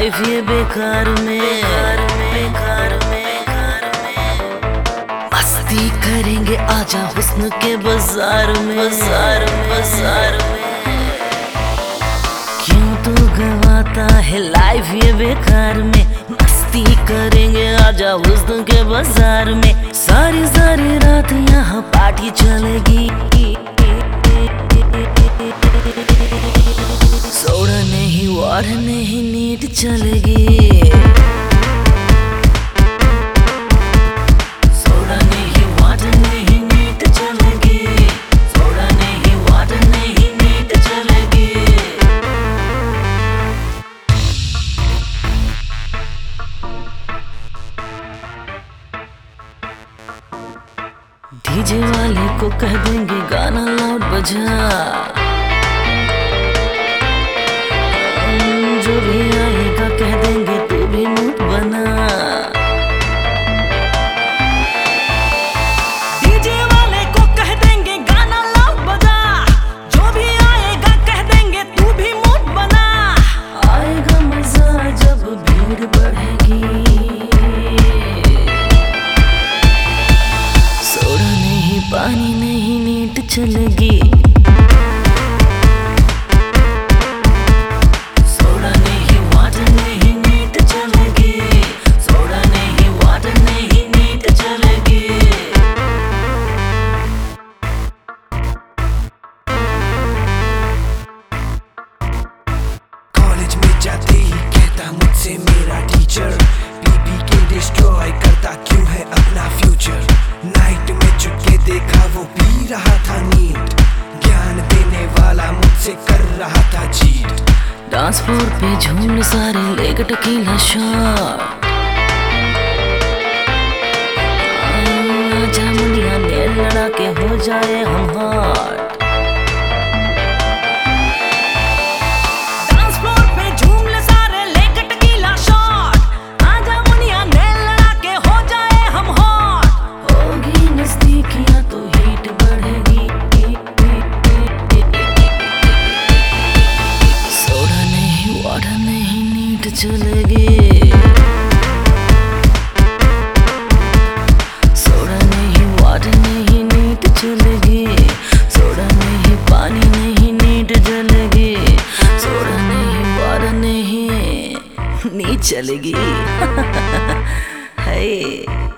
life ये बेकार में मस्ती करेंगे आजा हुस्न के बाजार में क्यों तू गवाता है लाइफ ये बेकार में मस्ती करेंगे आजा हुस्न के बाजार में सारी रात यहाँ पार्टी चलेगी सोडा नहीं वाटर नहीं नीट चलेगी सोडा नहीं वाटर नहीं नीट चलेगी सोडा नहीं वाटर नहीं नीट चलेगी डीजे वाले को कह देंगे गाना लाउड बजा जो भी आएगा कह देंगे तू भी मूड बना डीजे वाले को कह देंगे गाना लाउड बजा जो भी आएगा कह देंगे तू भी मूड बना आएगा मजा जब भीड़ बढ़ेगी सोडा नहीं पानी नहीं नीट चलेगी जाते ही कहता मुझसे मेरा टीचर बीबी के डिस्ट्रॉय करता क्यों है अपना फ्यूचर नाइट में चुपके देखा वो पी रहा था नीट ज्ञान देने वाला मुझसे कर रहा था चीट डांस फ्लोर पे झूम सारे लेकर टकीला शॉट आजा मुनिया ने लड़ा के हो जाए हम हॉट चलेगी सोडा नहीं वाटर नहीं नीट चलेगी सोडा नहीं पानी नहीं नीट चलेगी सोडा नहीं वाटर नहीं नीट चलेगी है